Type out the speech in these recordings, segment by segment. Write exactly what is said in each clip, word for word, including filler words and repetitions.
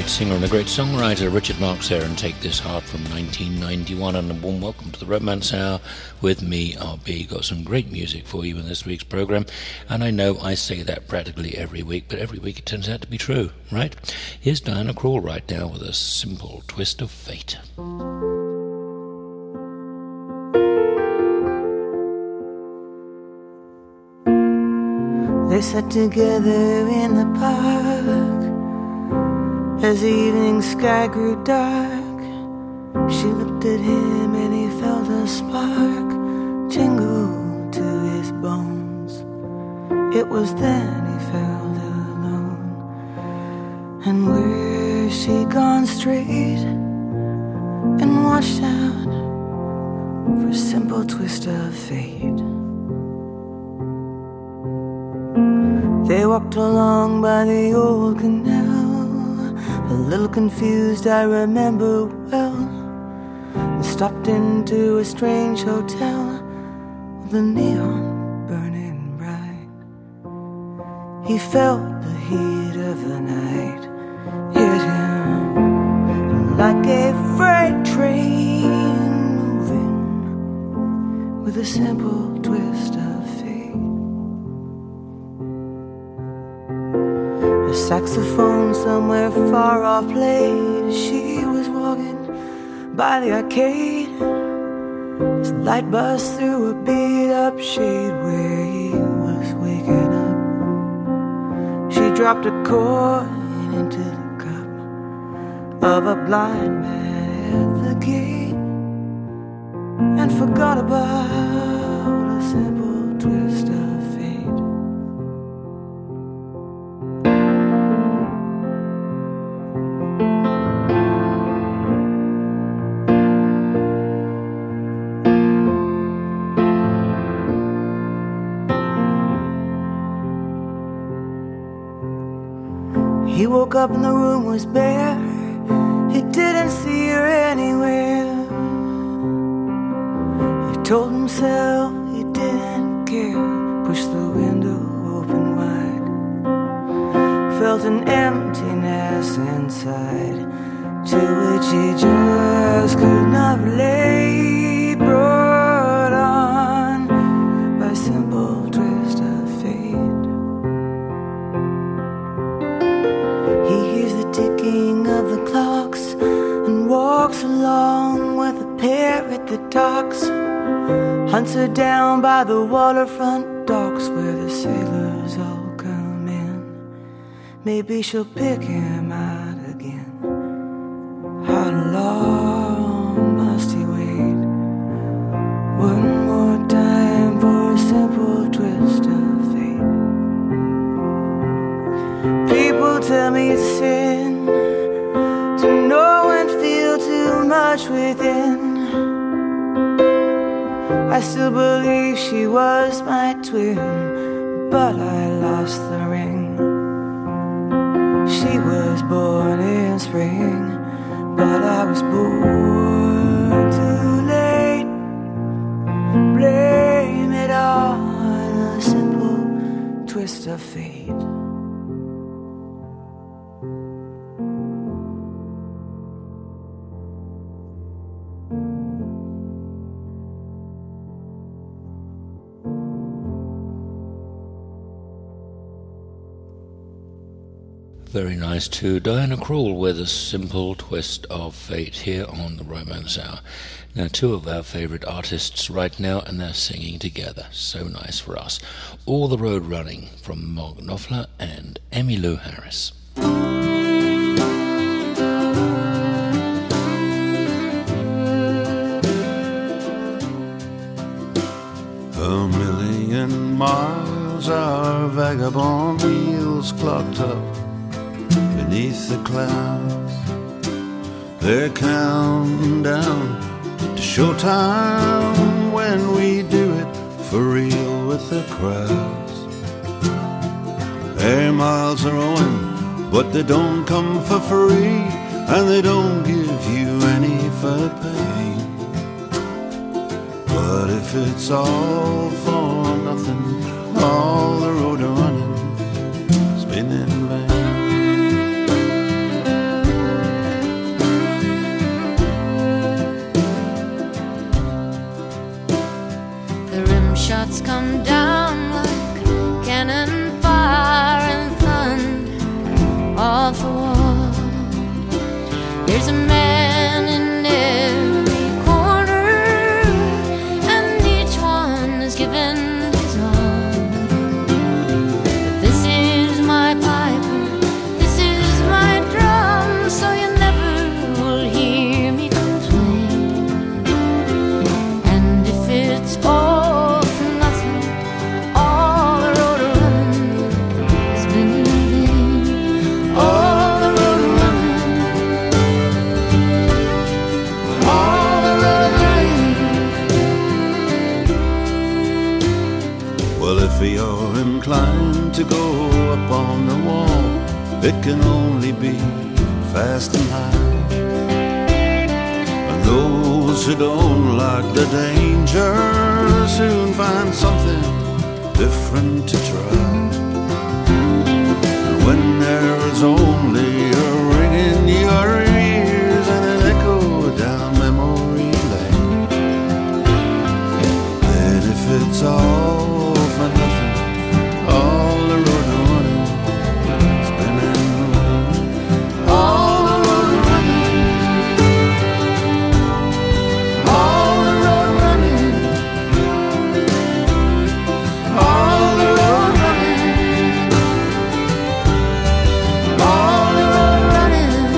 great singer and a great songwriter, Richard Marx there, and Take This Heart from nineteen ninety-one. And a warm welcome to the Romance Hour with me, R B. Got some great music for you in this week's program, and I know I say that practically every week, but every week it turns out to be true, right? Here's Diana Krall right now with A Simple Twist of Fate. They sat together in the park as the evening sky grew dark. She looked at him and he felt a spark tingle to his bones. It was then he felt alone. And where she gone straight and watched out for a simple twist of fate. They walked along by the old canal, a little confused, I remember well, and stopped into a strange hotel with the neon burning bright. He felt the heat of the night hit him like a freight train moving with a simple twist of saxophone somewhere far off played as she was walking by the arcade. His light buzzed through a beat-up shade where he was waking up. She dropped a coin into the cup of a blind man at the gate and forgot about a simple twist of fate. He woke up and the room was bare. He didn't see her anywhere. He told himself he didn't care. Pushed the window open wide. Felt an emptiness inside to which he just could not relate. Brought on by simple twist of fate. Ticking of the clocks and walks along with a parrot that talks. Hunts her down by the waterfront docks where the sailors all come in. Maybe she'll pick him out again. How long must he wait? One more time for a simple twist of fate. People tell me it's sin to know and feel too much within. I still believe she was my twin, but I lost the ring. She was born in spring, but I was born too late. Blame it on a simple twist of fate. Very nice too. Diana Krall with A Simple Twist of Fate here on the Romance Hour. Now, two of our favourite artists right now, and they're singing together. So nice for us. All the Road Running from Mark Knopfler and Emmylou Harris. A million miles our vagabond wheels clocked up beneath the clouds. They're counting down to showtime when we do it for real with the crowds. Air miles are owing, but they don't come for free, and they don't give you any for pay. But if it's all for nothing, all the road running has been in vain. There's a man in every corner, and each one is given his all. But this is my piper, this is my drum, so you never will hear me complain. And if it's all for nothing, all the road running has been in vain. All the road running, all the road running. Well, if you're inclined to go up on the wall, it can only be fast and high. And those who don't like the danger soon find something different to try. And when there is only a ring in your ears and an echo down memory lane, then if it's all for nothing, all the road running has been in vain. All the road running, all the road running, all the road running, all the road running.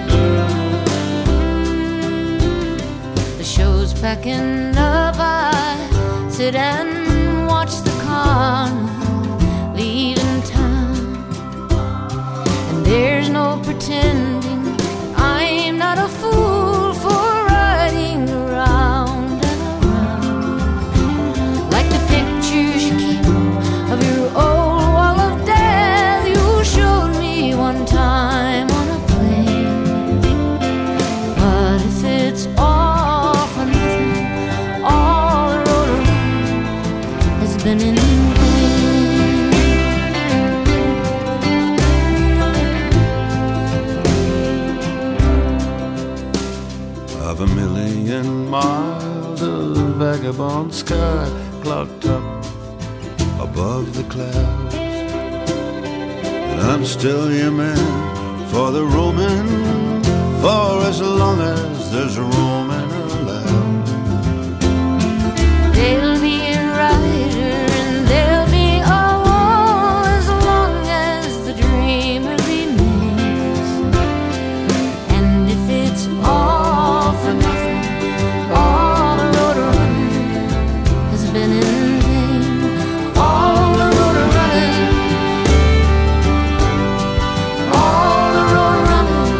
The show's packing up, I sit and watch the car leaving town. And there's no pretending I'm not a fool for riding around and around. Like the pictures you keep of your old wall of death you showed me one time on a plane. But if it's all for nothing, all the road around has been in vain. Of a million miles of vagabond sky clocked up above the clouds, and I'm still your man for the roaming, for as long as there's roaming allowed. There'll be a rider and there'll be a wall as long as the dreamer remains. And if it's all for nothing, all the road running has been in vain. All the road running, all the road running,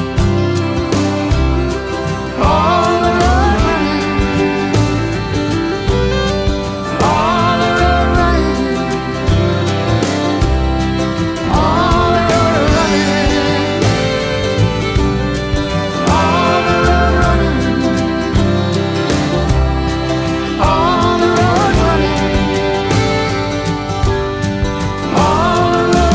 all the road running, all the road running, all the road running, all the road running, all the road running, all the road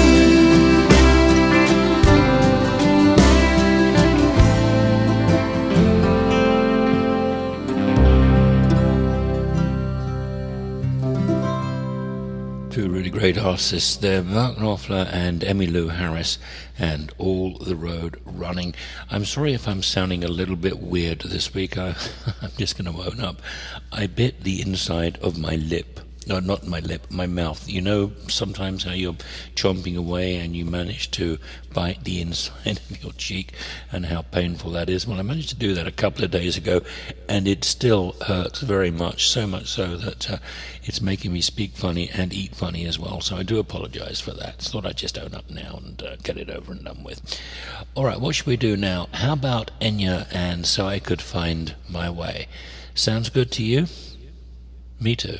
Two really great artists there, Mark Knopfler and Emmylou Harris, and All the Road Running. I'm sorry if I'm sounding a little bit weird this week. I, I'm just going to own up. I bit the inside of my lip. No, not my lip, my mouth. You know sometimes how you're chomping away and you manage to bite the inside of your cheek and how painful that is. Well, I managed to do that a couple of days ago and it still hurts very much, so much so that uh, it's making me speak funny and eat funny as well. So I do apologize for that. Thought I'd just own up now and uh, get it over and done with. All right, what should we do now? How about Enya and So I Could Find My Way? Sounds good to you? Me too.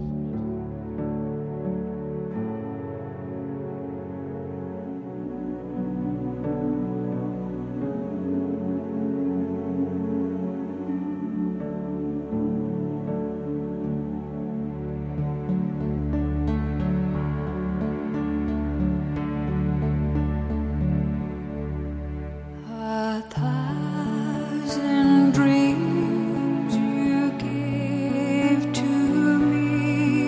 A thousand dreams you gave to me.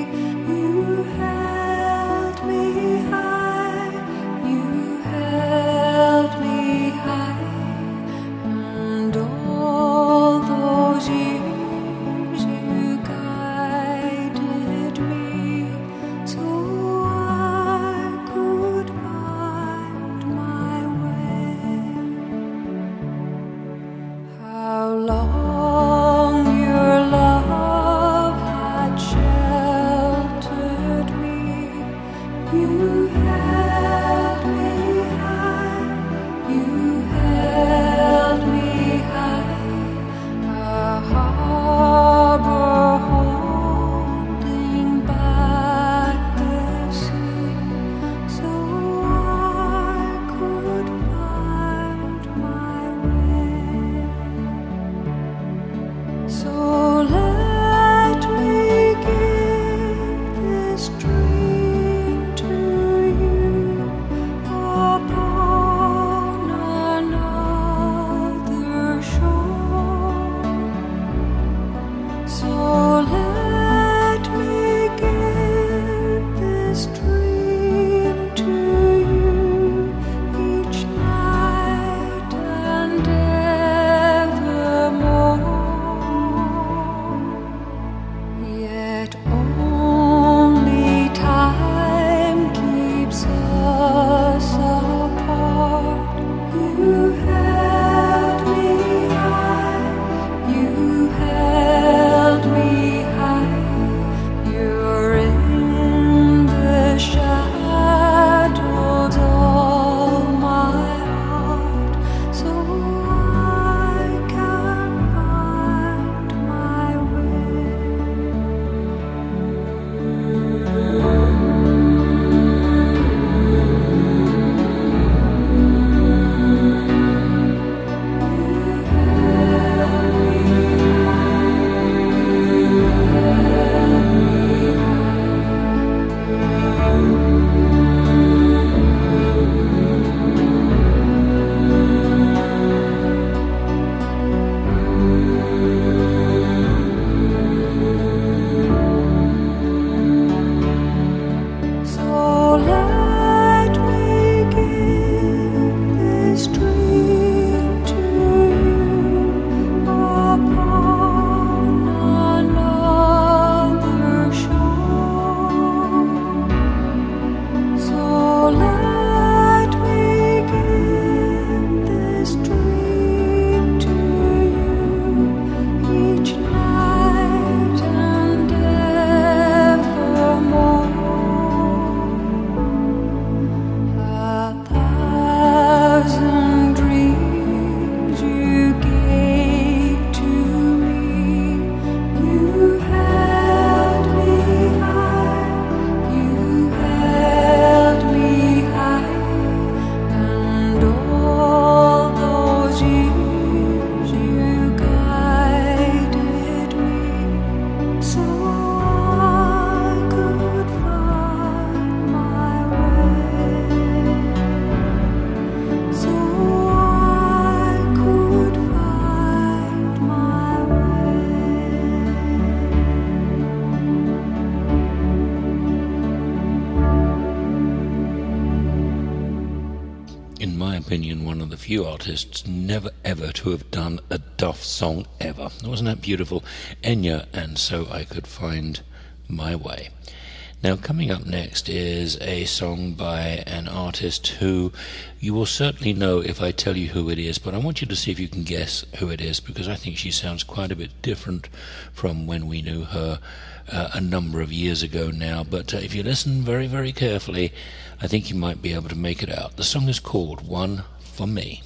opinion, one of the few artists never ever to have done a Duff song ever. Wasn't that beautiful? Enya, and So I Could Find My Way. Now, coming up next is a song by an artist who you will certainly know if I tell you who it is, but I want you to see if you can guess who it is, because I think she sounds quite a bit different from when we knew her uh, a number of years ago now. But uh, if you listen very, very carefully, I think you might be able to make it out. The song is called One for Me.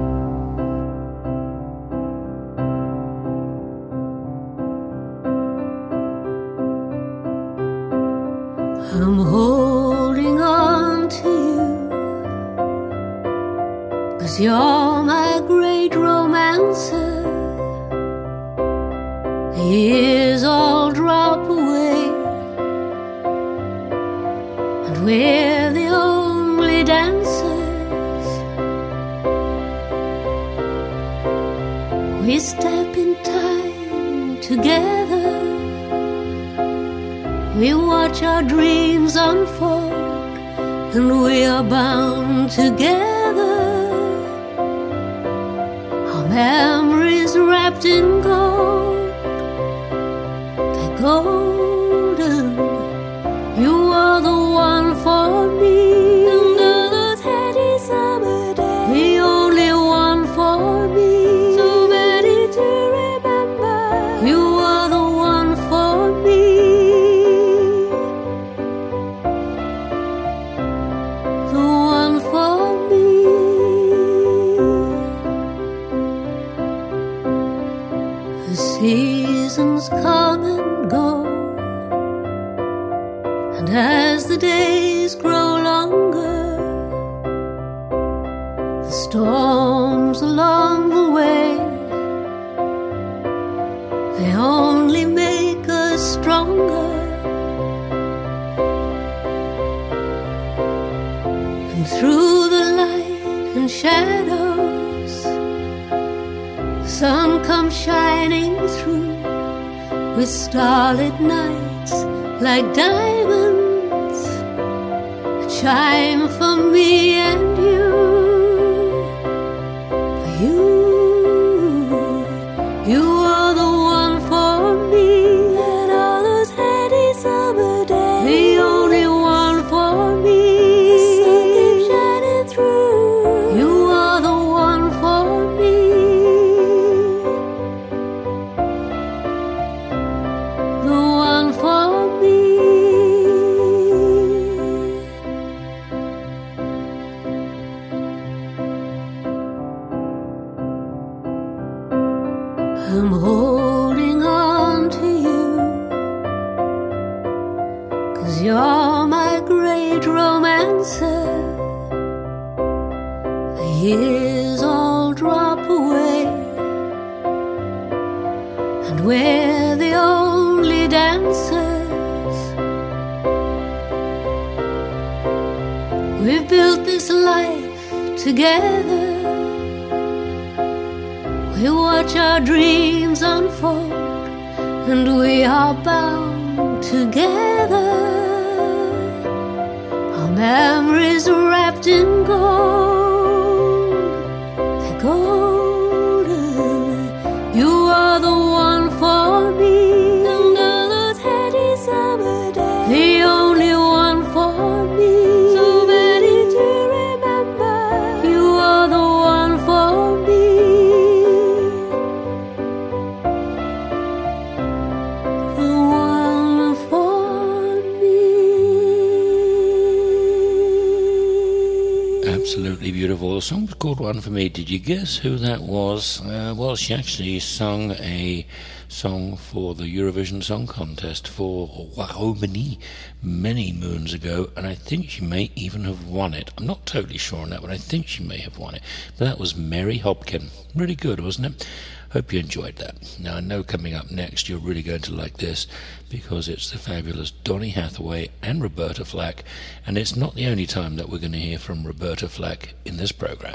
I'm holding on to you, 'cause you're my great romancer. The years all drop away, and we're the only dancers. We step in time together. We watch our dreams unfold, and we are bound together. Our memories wrapped in gold, they're golden. You are the one for me. Under the teddy summer day, the only one for me. So many to remember. You are the one for me. Seasons come and go, and as the days grow longer, the storms along the way, they only make us stronger. And through the light and shadows, the sun comes shining through, with starlit nights like diamonds that shine for me and you. For you, you are the one for me. And all those heady summer days, the only one for me. The sun keeps shining through. You are the one for me. I'm holding on to you, 'cause you're my great romancer. The years all drop away, and we're the only dancers. We've built this life together. We watch our dreams unfold, and we are bound together. Our memories wrapped in gold, they're golden. You are the one for me. Under the teddy summer day, the only one for me. So many to remember. You are the one for me. Absolutely beautiful. The song was called One for Me. Did you guess who that was? Uh, well, she actually sung a song for the Eurovision Song Contest for Romani many moons ago, and I think she may even have won it. I'm not totally sure on that, but I think she may have won it. But that was Mary Hopkin. Really good, wasn't it? Hope you enjoyed that. Now, I know coming up next you're really going to like this, because it's the fabulous Donny Hathaway and Roberta Flack, and it's not the only time that we're going to hear from Roberta Flack in this program.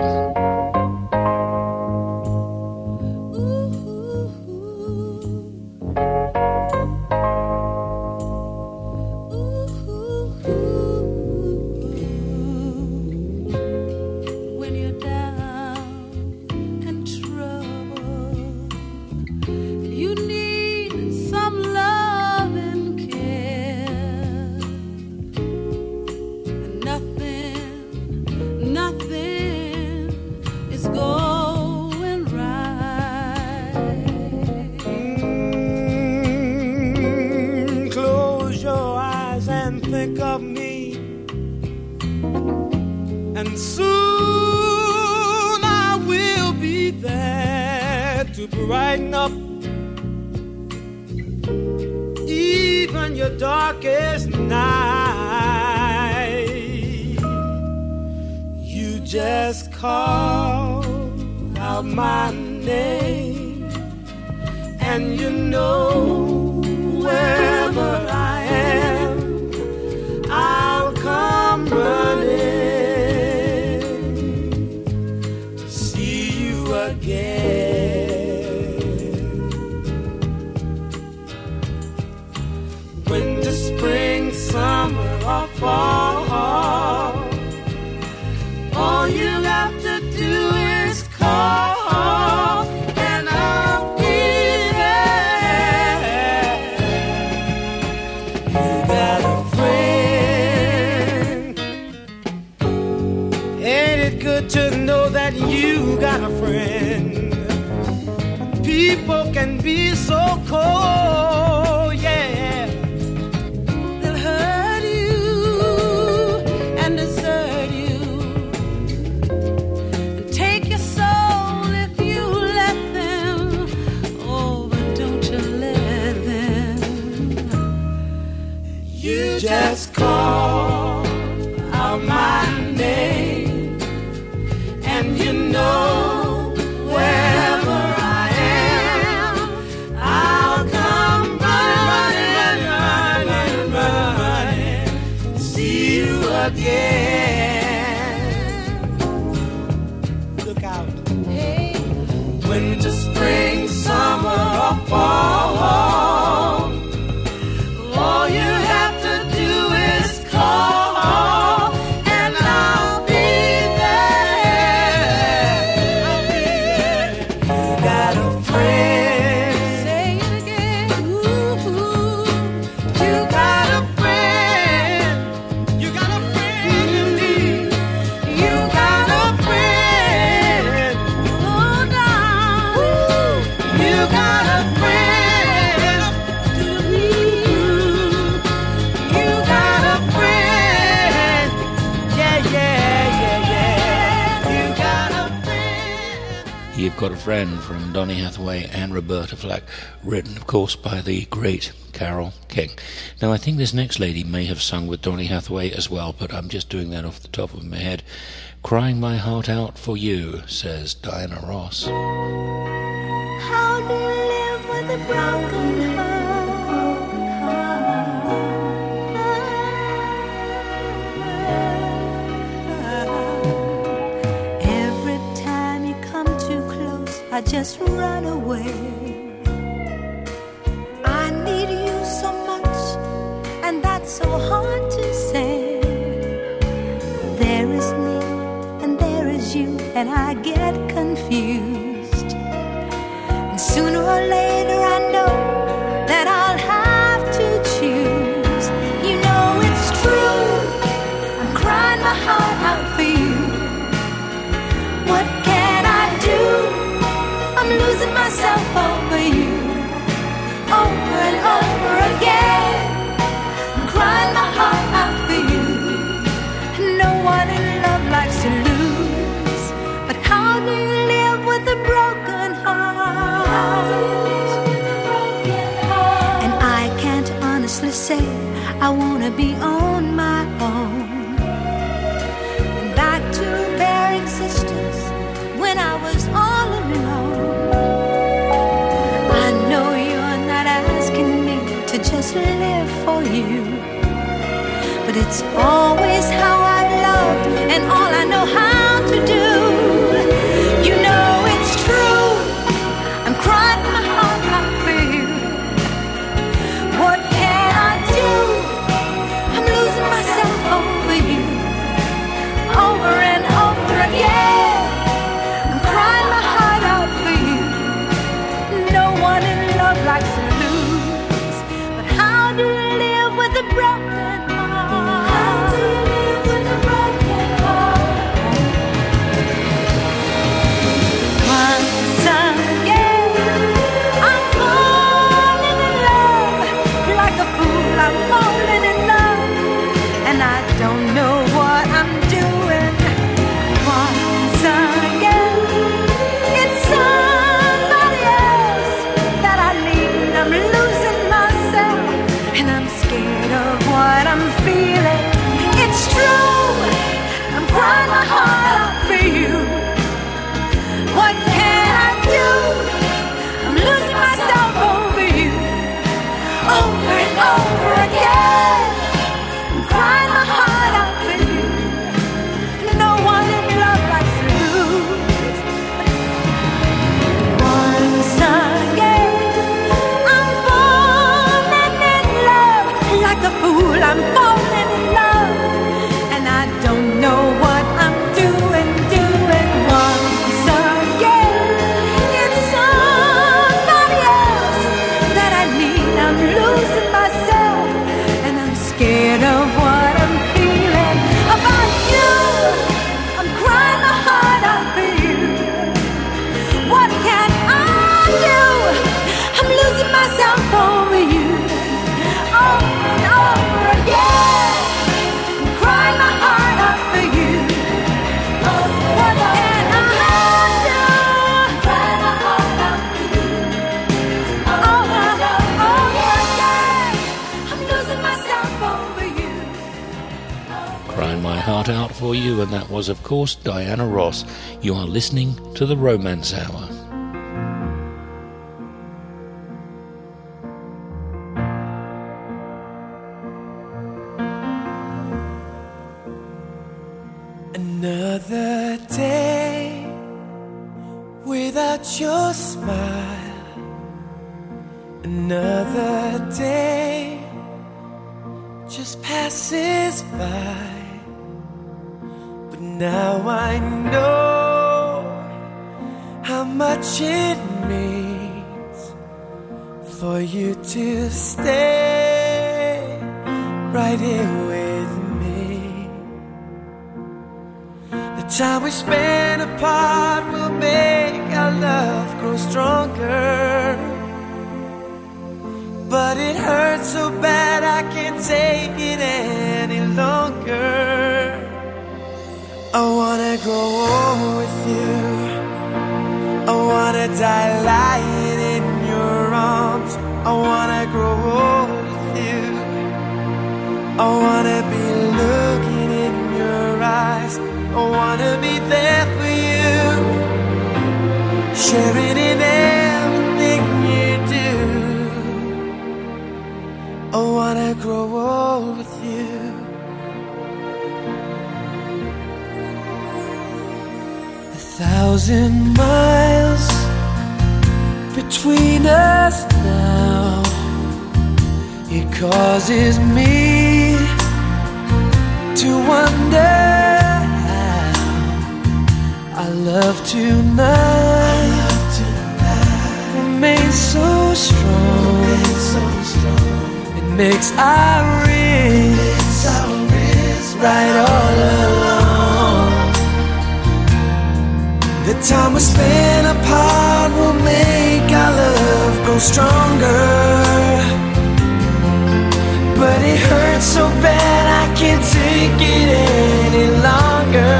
When you're down to brighten up even your darkest night. You just call out my name, and you know wherever I am, I'll come running to see you again. Winter, spring, summer, or fall, all you have to do is call, and I'll be there. You got a friend. Ain't it good to know that you got a friend? People can be so cold, yeah. They'll hurt you and desert you, and take your soul if you let them. Oh, but don't you let them. You just call out my name, and you know wherever I am, I'll come running, running, running, running, see you again. Look out. Hey. Winter, spring, summer, or fall, all you have to do is call, and I'll be there. I'll be there. You got a friend. Say it again. Ooh, you got a friend. You got a friend in me. You got a friend. Oh, down. You got a friend to me. You got a friend. Yeah, yeah, yeah, yeah. You got a friend. You've Got a Friend from Donny Hathaway and Roberta Flack, written, of course, by the great Carole King. Now, I think this next lady may have sung with Donny Hathaway as well, but I'm just doing that off the top of my head. Crying My Heart Out for You, says Diana Ross. How do you live with a broken heart? Every time you come too close, I just run away. I need you so much, and that's so hard to say. There is me, and there is you, and I get confused. And sooner or later I know that I'll have to choose. You know it's true, I'm crying my heart out for you. What can I do? I'm losing myself over you. Over and over again, I'm crying my heart out for you. No one in love likes to lose, but how do you live with a broken heart? And I can't honestly say I wanna be on my own. And back to bare existence when I was all alone. I know you're not asking me to just live for you, but it's always how I've loved and all I know how to do. You know it's true, I'm crying my heart out for you. What can I do? I'm losing myself over you. Over and over again, I'm crying my heart out for you. No one in love likes to lose, but how do you live with a broken heart? How do you live with a broken heart? start out for you, and that was, of course, Diana Ross. You are listening to the Romance Hour. Another day without your smile, another day just passes by. But now I know how much it means for you to stay right here with me. The time we spend apart will make our love grow stronger. But it hurts so bad I can't take it any longer. I wanna grow old with you. I wanna die lying in your arms. I wanna grow old with you. I wanna be looking in your eyes. I wanna be there for you, sharing in everything you do. I wanna grow old with you. A thousand miles between us now. It causes me to wonder how our love tonight remains so strong. Makes our wrists right all along. The time we spend apart will make our love grow stronger. But it hurts so bad I can't take it any longer.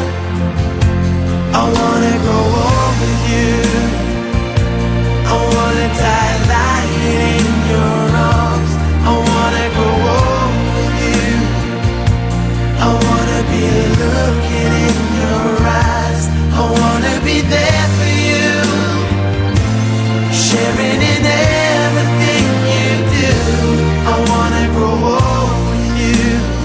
I wanna grow old with you. I wanna die lying in your arms. I wanna grow old with you. I wanna be looking in your eyes. I wanna be there for you, sharing in everything you do. I wanna grow old with you.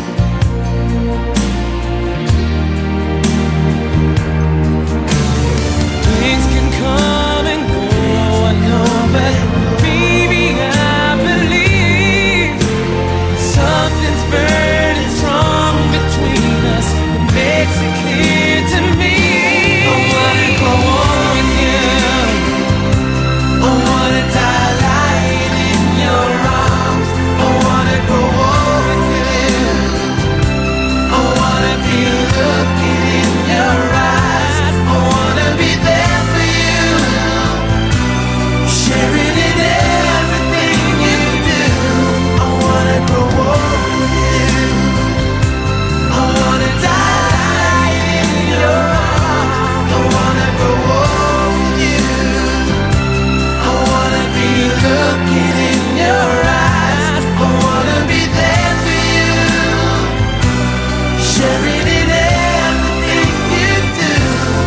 Things can come and go, I know, but baby, I believe something's burning strong between us. It makes it clear to me. I wanna grow old with you. I wanna die lying in your arms. I wanna grow old with you. I wanna be looking in your eyes. I wanna be there for you, sharing in everything you do. I wanna grow old with you. I wanna die in your arms. I wanna grow old with you. I wanna be looking in your eyes. I wanna be there for you, sharing in everything you do.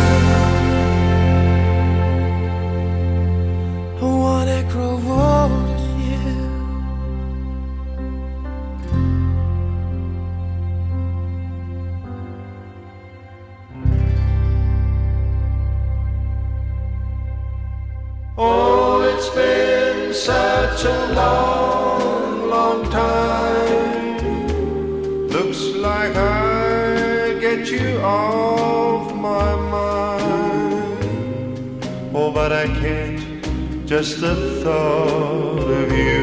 I wanna grow old with you. Oh, it's been such a long, long time. Looks like I get you off my mind. Oh, but I can't, just the thought of you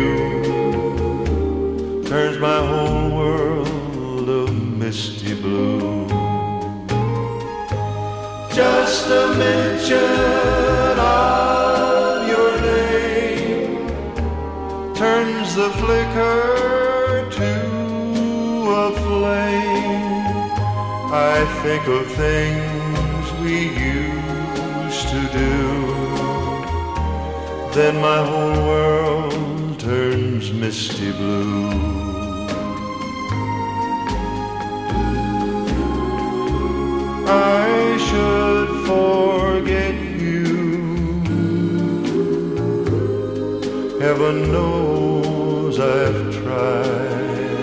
turns my whole world a misty blue. Just a mention of your name turns the flicker to a flame. I think of things we used to do, then my whole world turns misty blue. Heaven knows I've tried.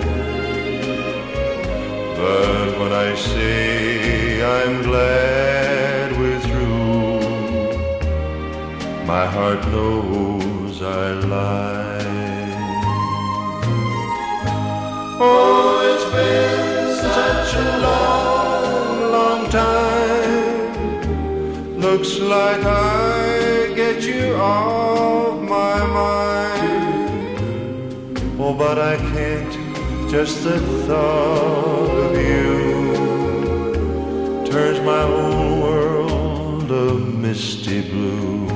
But when I say I'm glad we're through, my heart knows I lie. Oh, it's been such a long, long time. Looks like I get you off my mind. Oh, but I can't, just the thought of you turns my whole world a misty blue.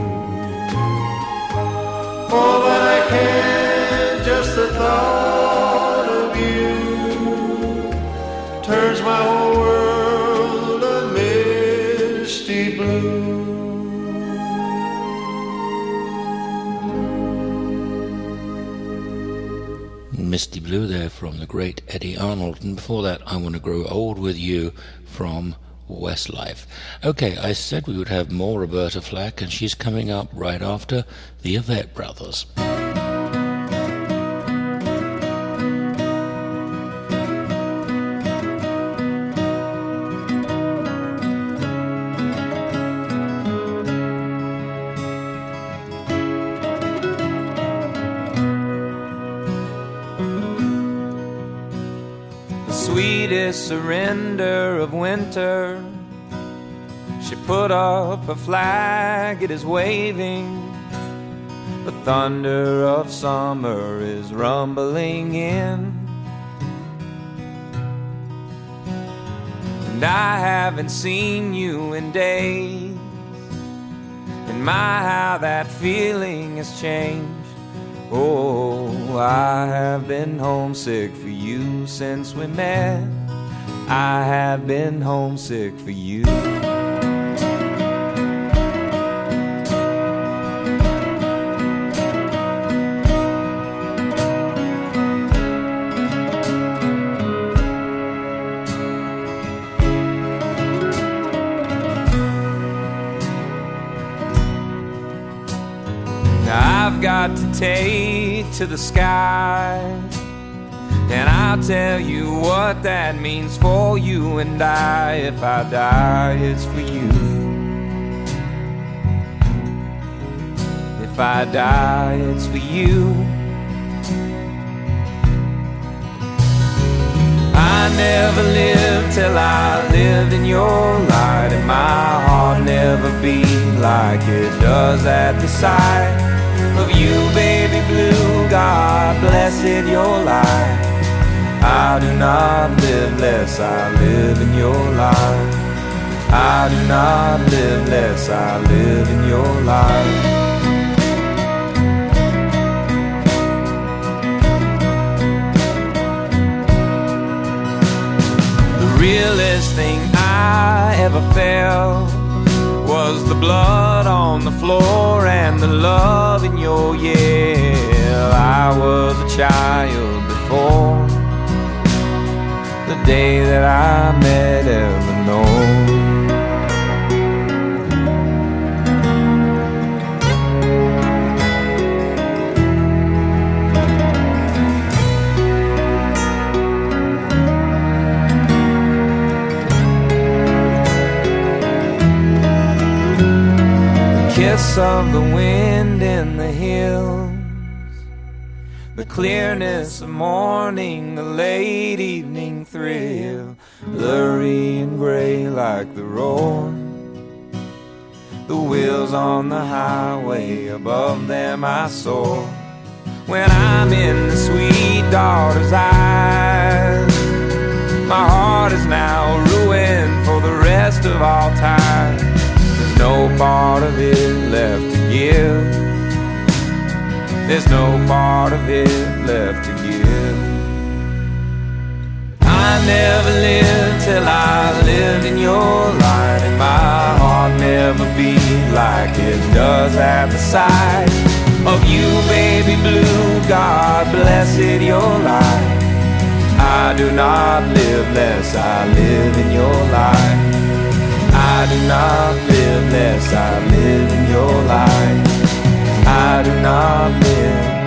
Oh, but I can't, just the thought of you turns my whole world a misty blue. Misty Blue there from the great Eddie Arnold, and before that I Want to Grow Old With You from Westlife. Okay, I said we would have more Roberta Flack, and she's coming up right after the Avett Brothers. Surrender of winter, she put up a flag, it is waving. The thunder of summer is rumbling in, and I haven't seen you in days. And my, how that feeling has changed. Oh, I have been homesick for you since we met. I have been homesick for you. Now I've got to take to the sky, and I'll tell you what that means for you and I. If I die, it's for you. If I die, it's for you. I never lived till I lived in your light, and my heart never beat like it does at the sight of you, baby blue. God blessed your life. I do not live less, I live in your life. I do not live less, I live in your life. The realest thing I ever felt was the blood on the floor and the love in your yell. I was a child before the day that I met Eleanor. The kiss of the wind in the hills, the clearness of morning, the late evening thrill, blurry and gray like the roar. The wheels on the highway, above them I soar. When I'm in the sweet daughter's eyes, my heart is now ruined for the rest of all time. There's no part of it left to give. There's no part of it left to give. I never lived till I lived in your light, and my heart never beat like it does at the sight of you, baby blue. God blessed your life. I do not live less, I live in your life. I do not live less, I live in your life. I do not live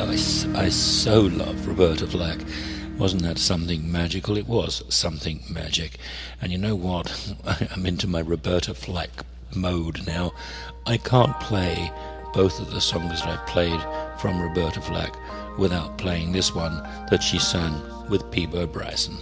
I, I so love Roberta Flack. Wasn't that something magical? It was something magic. And you know what? I'm into my Roberta Flack mode now. I can't play both of the songs that I played from Roberta Flack without playing this one that she sang with Peabo Bryson.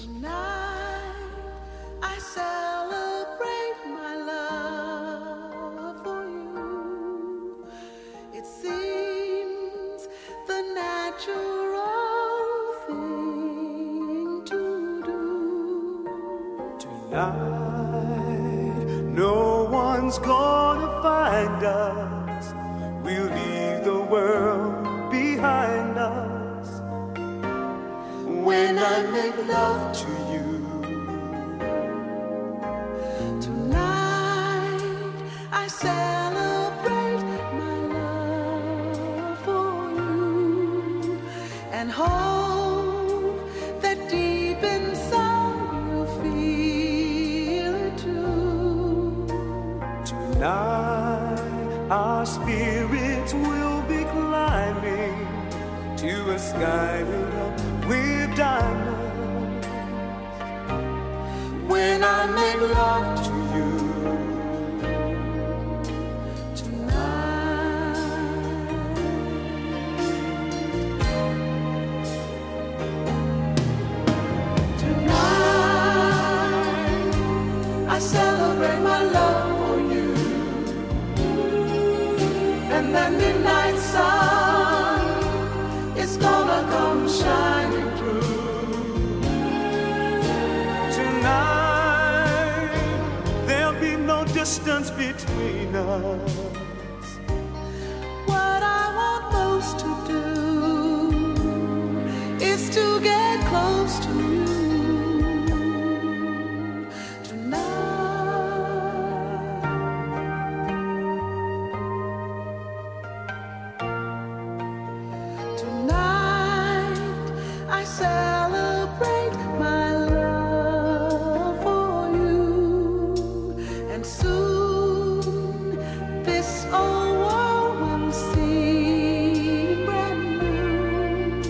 No one's gonna find us. We'll leave the world behind us. When I make love to you tonight, I celebrate my love for you and hope that deep inside you'll feel it too. Tonight our spirits will be climbing to a sky lit up with diamonds. When I make love to you tonight, tonight I celebrate my love for you, and that midnight sun is gonna come shining through. Tonight there'll be no distance between us. What I want most to do is to get close to you tonight. Tonight I celebrate my love for you, and soon this old world will seem brand new.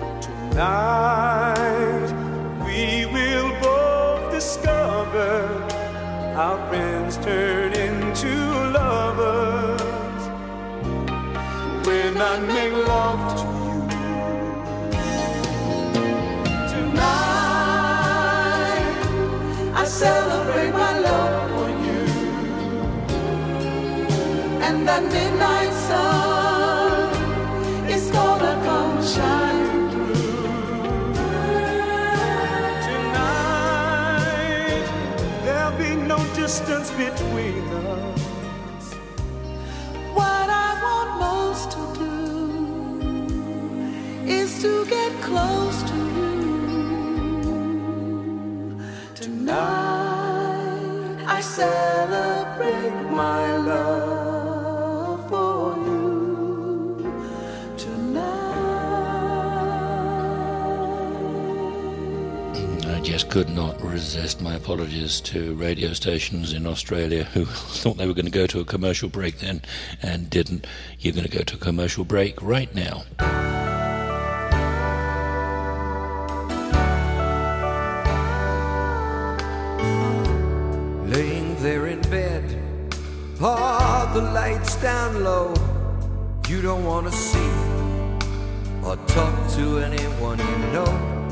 Tonight we will both discover our friends turn into lovers. When I make love to you tonight, I celebrate my love for you, and that midnight sun is gonna come shining through. Tonight there'll be no distance between us. What I want most to do is to get close to you tonight. I celebrate my love for you tonight. I just could not resist. My apologies to radio stations in Australia who thought they were going to go to a commercial break then and didn't. You're going to go to a commercial break right now. Laying there in bed, all the lights down low. You don't want to see or talk to anyone you know.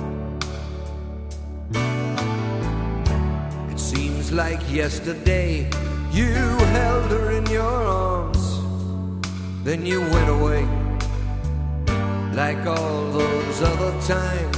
It seems like yesterday you held her in your arms, then you went away like all those other times.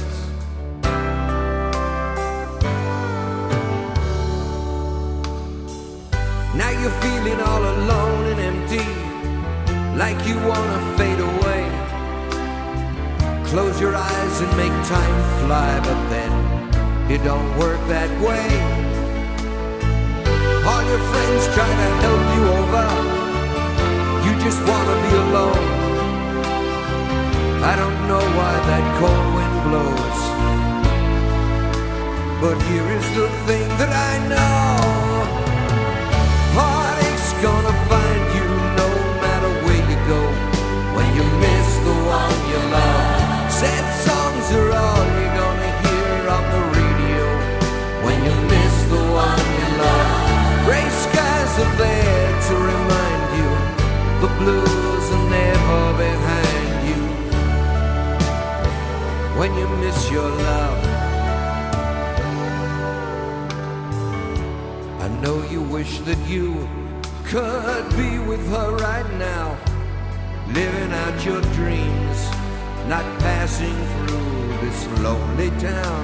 Now you're feeling all alone and empty, like you wanna fade away. Close your eyes and make time fly, but then it don't work that way. All your friends try to help you over, you just wanna be alone. I don't know why that cold wind blows, but here is the thing that I know. Heartache's gonna find you no matter where you go, when you miss the one you love. when you miss your love. I know you wish that you could be with her right now, living out your dreams, not passing through this lonely town.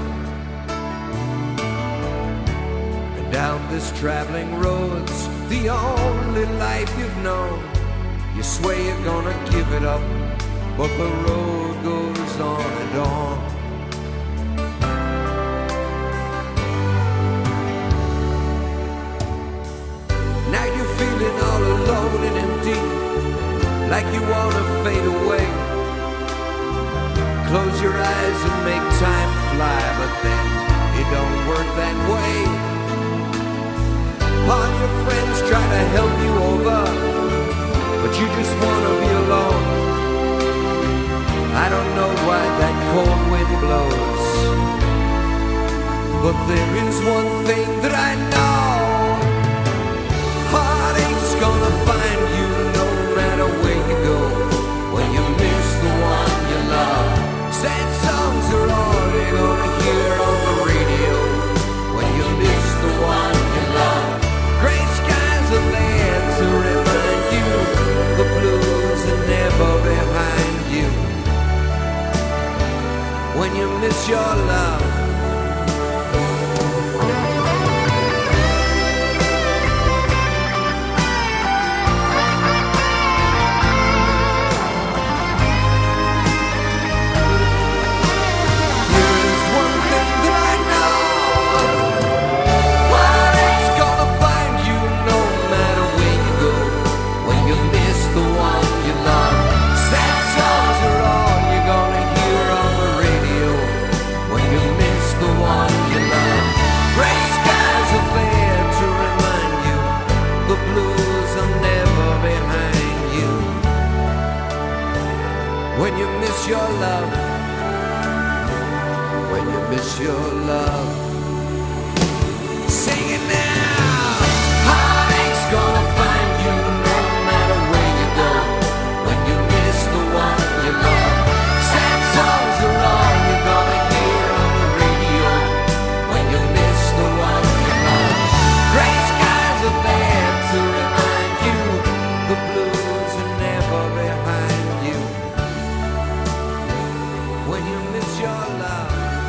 And down this traveling road's the only life you've known. You swear you're gonna give it up, but the road goes on and on. Now you're feeling all alone and empty, like you wanna fade away. Close your eyes and make time fly, but then it don't work that way. All your friends try to help you over, but you just wanna be alone. I don't know why that cold wind blows, but there is one thing that I know. Heartache's gonna find you no matter where you go. When you miss the one you love, sad songs are all you're gonna hear on the radio. When you miss the one you love, gray skies are there to remind you the blues are never behind you. When you miss your love, when you miss your love, when you miss your love, sing it now. Heartache's gonna find you no matter where you go. When you miss the one you love, sad songs are all you're gonna hear on the radio. When you miss the one you love, gray skies are there to remind you the blues are never behind you. When you miss your love,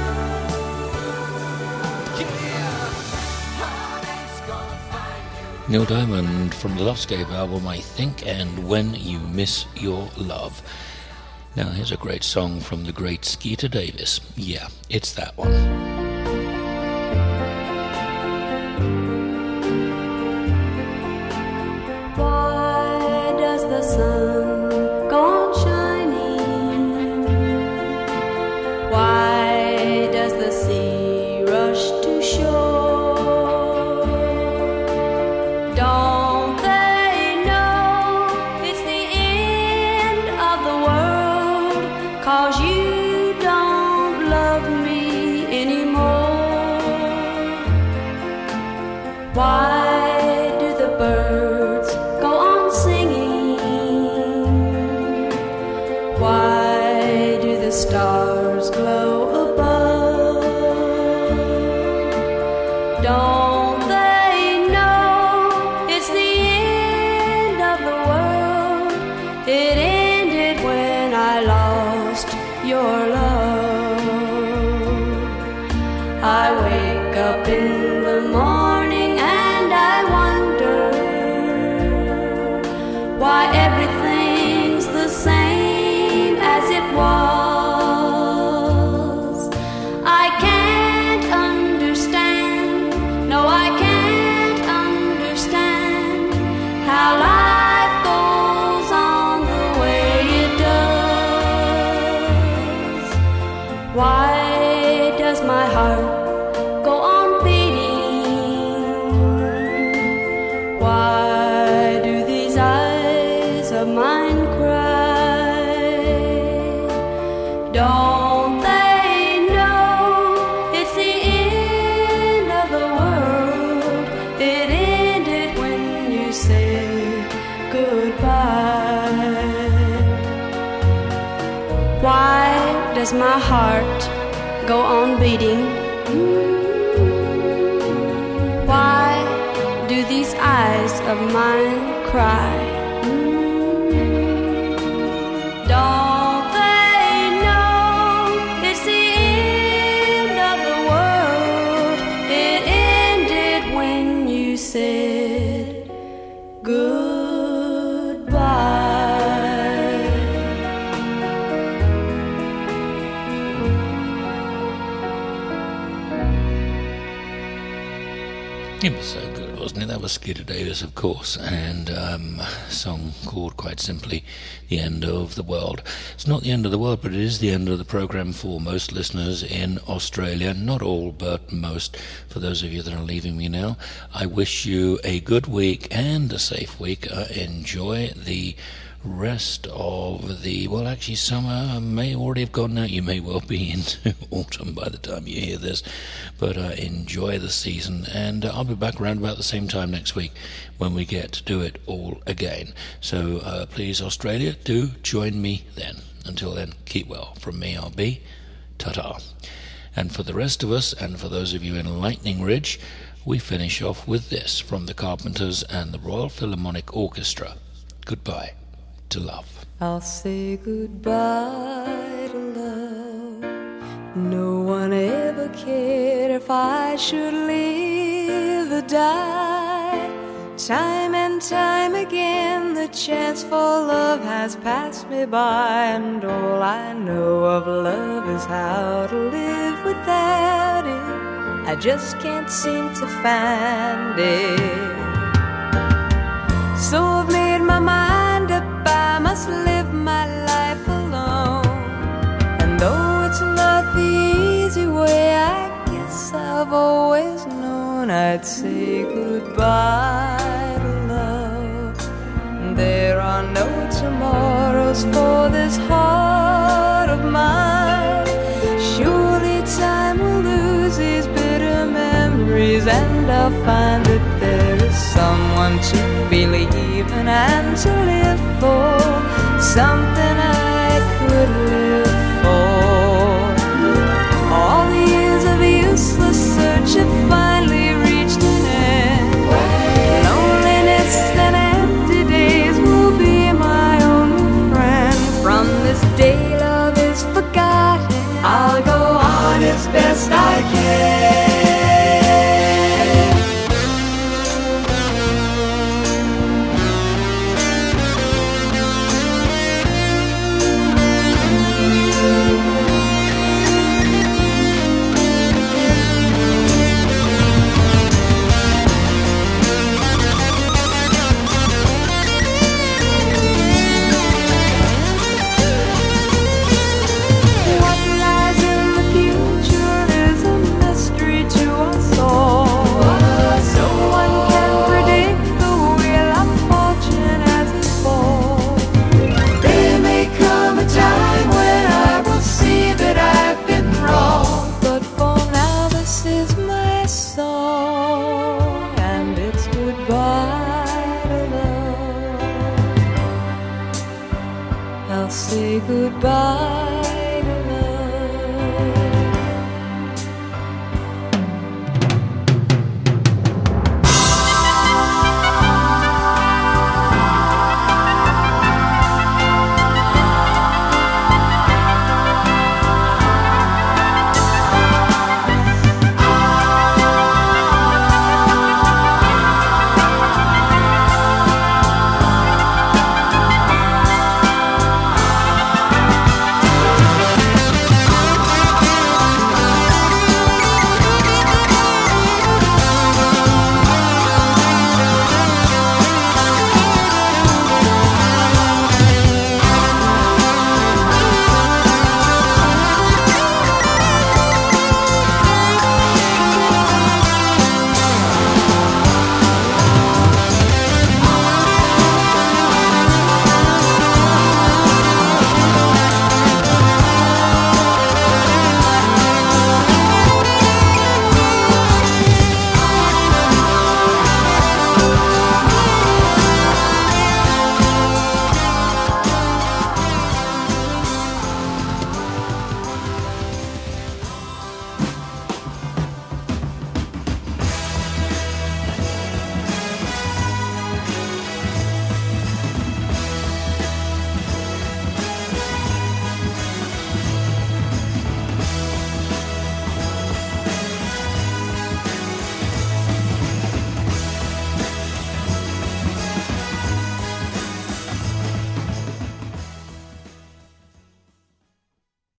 yeah, heartache's gonna find you. Neil Diamond from the Loftscape album, I think, and When You Miss Your Love. Now here's a great song from the great Skeeter Davis. Yeah, it's that one. Why does the sun go on shining? Why does the sea rush to shore? Don't they know it's the end of the world? 'Cause you don't love me anymore. Why do the birds go on singing? Why do the stars glow above? Don't they know it's the end of the world? It ended when I lost your love. I wake up in the morning and I wonder why everything's the same as it was. I can't understand, no I can't understand how life goes on the way it does. Why does my heart go on beating? Why do these eyes of mine cry? Don't they know it's the end of the world? It ended when you said goodbye. Why does my heart go on beating? Why do these eyes of mine cry? Don't they know it's the end of the world? It ended when you said goodbye. It was so good, wasn't it? That was Skeeter Davis, of course, and um, a song called quite simply The End of the World. It's not the end of the world, but it is the end of the program for most listeners in Australia. Not all, but most. For those of you that are leaving me now, I wish you a good week and a safe week. Uh, enjoy the rest of the, well, actually summer may already have gone now. You may well be into autumn by the time you hear this, but uh, enjoy the season, and uh, I'll be back around about the same time next week when we get to do it all again. So uh, please, Australia, do join me then. Until then, keep well. From me, I'll be ta-ta. And for the rest of us, and for those of you in Lightning Ridge, we finish off with this from the Carpenters and the Royal Philharmonic Orchestra. Goodbye to love. I'll say goodbye to love. No one ever cared if I should live or die. Time and time again the chance for love has passed me by, and all I know of love is how to live without it. I just can't seem to find it. So I've made my mind up, I must live my life alone. And though it's not the easy way, I guess I've always known I'd say goodbye to love. There are no tomorrows for this heart of mine. Surely time will lose these bitter memories, and I'll find that there is someone to believe in and to live for, something I could live for. All the years of useless search have finally reached an end. Loneliness and empty days will be my only friend. From this day love is forgotten, I'll go on as best I can.